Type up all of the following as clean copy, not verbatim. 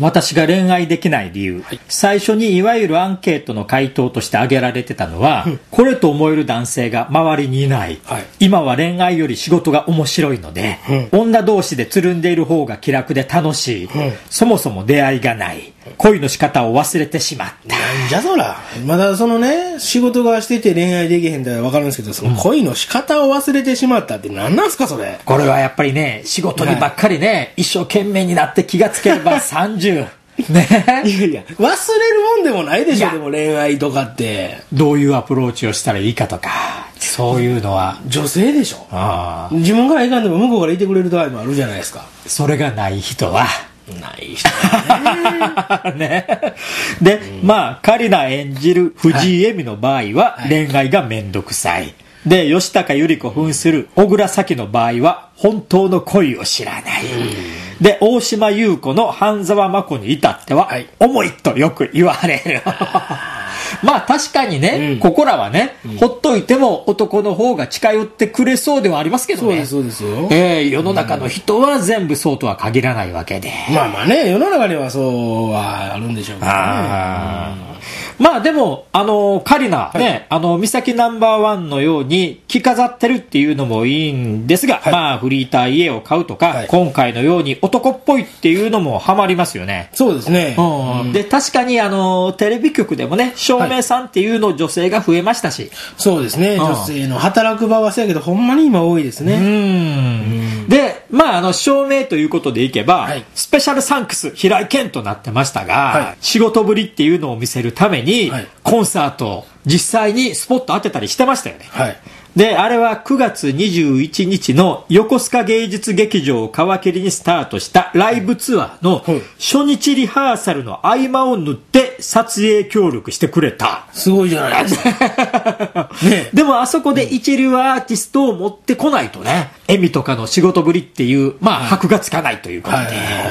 私が恋愛できない理由、最初にいわゆるアンケートの回答として挙げられてたのは、これと思える男性が周りにいない、今は恋愛より仕事が面白いので、女同士でつるんでいる方が気楽で楽しい、そもそも出会いがない、恋の仕方を忘れてしまった。 なんじゃそら、まだそのね、仕事がしてて恋愛できへんだら分かるんですけど、その恋の仕方を忘れてしまったって何なんすかそれ。 これはやっぱりね、仕事にばっかりね、一生懸命になって気がつければ30ね。 いやいや、忘れるもんでもないでしょ。でも恋愛とかってどういうアプローチをしたらいいかとか、そういうのは女性でしょ。自分からいかんでも向こうからいてくれる場合もあるじゃないですか。 それがない人はない人ね。 ね。で、まあカリナ演じる藤井恵美の場合は恋愛がめんどくさい。で、吉高由里子扮する小倉咲の場合は本当の恋を知らない。で、大島優子の半沢真子に至っては、重いとよく言われる。まあ確かにね、ここらはね、ほっといても男の方が近寄ってくれそうではありますけどね。 そうですよ。 世の中の人は全部そうとは限らないわけで。 まあまあね、世の中にはそうはあるんでしょうけどね。 まあでも、カリナ、ね、三崎ナンバーワンのように着飾ってるっていうのもいいんですが、まあフリーター家を買うとか、今回のように男っぽいっていうのもハマりますよね。 そうですね。 で、確かにテレビ局でもね、照明さんっていうの女性が増えましたし。 そうですね。女性の働く場はそうやけど、ほんまに今多いですね。 で、まあ照明ということでいけば、スペシャルサンクス平井堅となってましたが、仕事ぶりっていうのを見せるために、コンサート実際にスポット当てたりしてましたよね。で、あれは9月21日の横須賀芸術劇場を皮切りにスタートしたライブツアーの初日リハーサルの合間を縫って撮影協力してくれた。 すごいじゃないですか。 ね、でもあそこで一流アーティストを持ってこないとね、エミとかの仕事ぶりっていう、まあ、箔がつかないということで。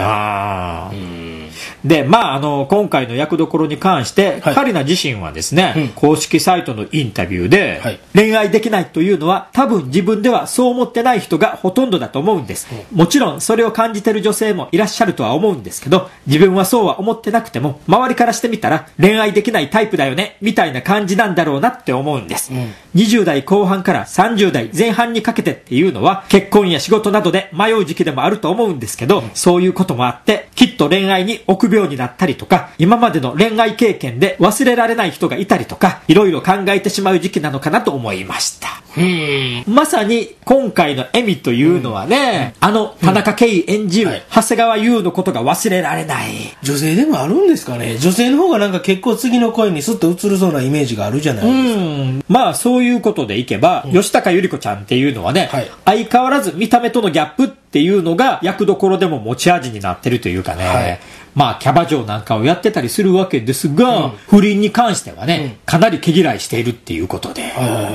で、まあ、今回の役どころに関して、カリナ自身はですね、公式サイトのインタビューで、恋愛できないというのは多分自分ではそう思ってない人がほとんどだと思うんです。もちろんそれを感じてる女性もいらっしゃるとは思うんですけど、自分はそうは思ってなくても、周りからしてみたら恋愛できないタイプだよね、みたいな感じなんだろうなって思うんです。20代後半から30代前半にかけてっていうのは、結婚や仕事などで迷う時期でもあると思うんですけど、そういうこともあって、きっと恋愛に臆病になったりとか、今までの恋愛経験で忘れられない人がいたりとか、いろいろ考えてしまう時期なのかなと思いました。まさに今回のエミというのはね、田中圭演じる長谷川優のことが忘れられない。 女性でもあるんですかね。女性の方がなんか結構次の恋にスッと映るそうなイメージがあるじゃないですか。 まあそういうことでいけば、吉高由里子ちゃんっていうのはね、相変わらず見た目とのギャップっていうのが役どころでも持ち味になってるというかね、まあキャバ嬢なんかをやってたりするわけですが、不倫に関してはね、かなり毛嫌いしているっていうことで、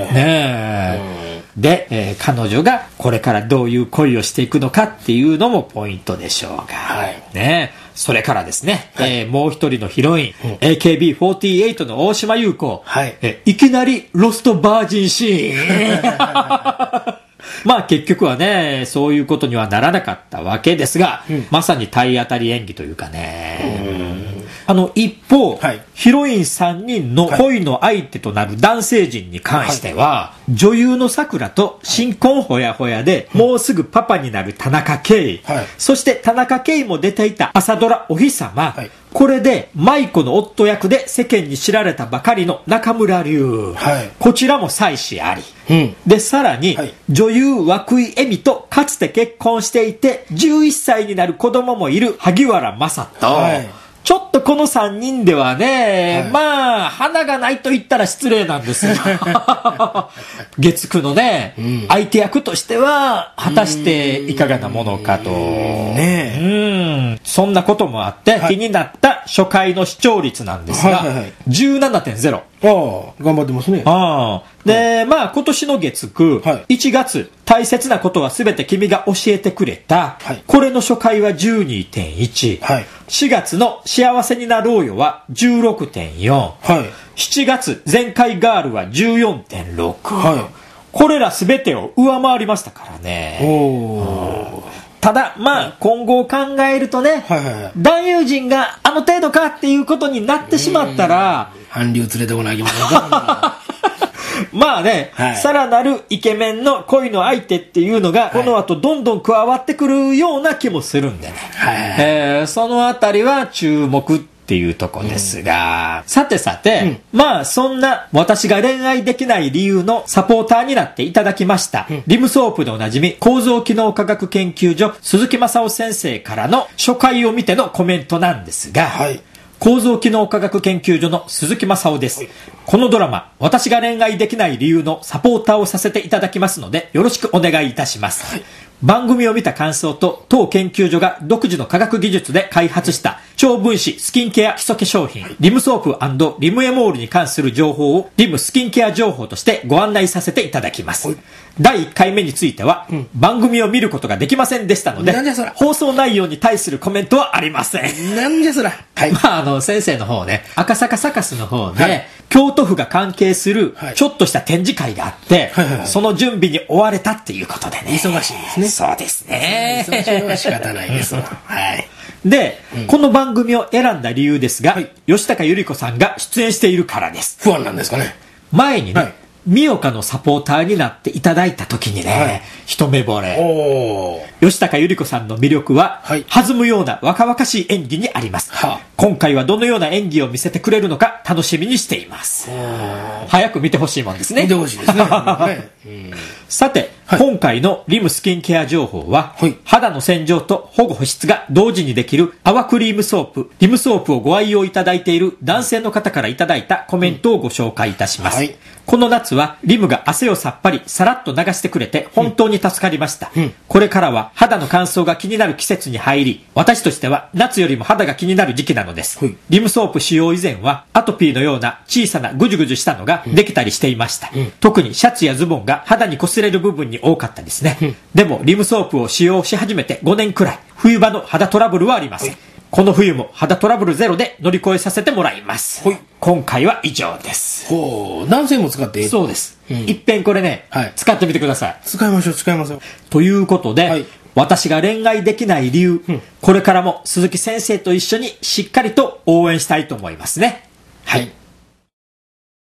で、彼女がこれからどういう恋をしていくのかっていうのもポイントでしょうが、ね。それからですね、もう一人のヒロイン、AKB48 の大島優子、いきなりロストバージンシーン。まあ結局はね、そういうことにはならなかったわけですが、まさに体当たり演技というかね。一方、ヒロイン3人の恋の相手となる男性陣に関しては、女優の桜と新婚ほやほやで、もうすぐパパになる田中圭、そして田中圭も出ていた朝ドラお日様、これで舞子の夫役で世間に知られたばかりの中村隆、こちらも妻子あり、でさらに、女優涌井絵美とかつて結婚していて11歳になる子供もいる萩原正人、ちょっとこの3人ではね、まあ花がないと言ったら失礼なんですよ。月9のね、相手役としては果たしていかがなものかと、そんなこともあって気になった初回の視聴率なんですが、17.0。 頑張ってますね。 で、まあ今年の月9、1月大切なことは全て君が教えてくれた、これの初回は 12.1、4月の幸せになろうよは 16.4、7月前回ガールは 14.6、これら全てを上回りましたからね。 ただ、まあ、今後を考えるとね、 はいはいはい、 男優陣があの程度かっていうことになってしまったら、 韓流連れてこないきませんかまあね、 はい、 さらなるイケメンの恋の相手っていうのが、この後どんどん加わってくるような気もするんでね。はい、そのあたりは注目っていうとこですが、さてさて、まあそんな私が恋愛できない理由のサポーターになっていただきました、リムソープでおなじみ構造機能科学研究所鈴木正夫先生からの初回を見てのコメントなんですが、はい、構造機能科学研究所の鈴木正夫です、はい、このドラマ、私が恋愛できない理由のサポーターをさせていただきますのでよろしくお願いいたします、はい、番組を見た感想と当研究所が独自の科学技術で開発した超分子スキンケア基礎化粧品、リムソープ&リムエモールに関する情報をリムスキンケア情報としてご案内させていただきます。第1回目については、番組を見ることができませんでしたので、放送内容に対するコメントはありません。 なんじゃそら。 はい。まあ、先生の方ね、赤坂サカスの方で、はい、京都府が関係するちょっとした展示会があって、その準備に追われたっていうことでね。 忙しいですね。 そうですね。 忙しいのは仕方ないですわ。はい。 で、この番組を選んだ理由ですが、吉高由里子さんが出演しているからです。 不安なんですかね。 前にね、美岡のサポーターになっていただいた時にね、一目惚れ。吉高由里子さんの魅力は、弾むような若々しい演技にあります。今回はどのような演技を見せてくれるのか楽しみにしています。早く見てほしいもんですね。 見てほしいですね。 さて、今回のリムスキンケア情報は、肌の洗浄と保護保湿が同時にできる泡クリームソープ、リムソープをご愛用いただいている男性の方からいただいたコメントをご紹介いたします。この夏はリムが汗をさっぱりさらっと流してくれて本当に助かりました。これからは肌の乾燥が気になる季節に入り、私としては夏よりも肌が気になる時期なのです。リムソープ使用以前はアトピーのような小さなぐじゅぐじゅしたのができたりしていました。特にシャツやズボンが肌に擦れる部分に多かったですね。でもリムソープを使用し始めて5年くらい、冬場の肌トラブルはありません。この冬も肌トラブルゼロで乗り越えさせてもらいます。今回は以上です。 男性も使っていい？ そうです。いっぺんこれね、使ってみてください。 使いましょう、使いましょう。 ということで、私が恋愛できない理由、これからも鈴木先生と一緒にしっかりと応援したいと思いますね。はい。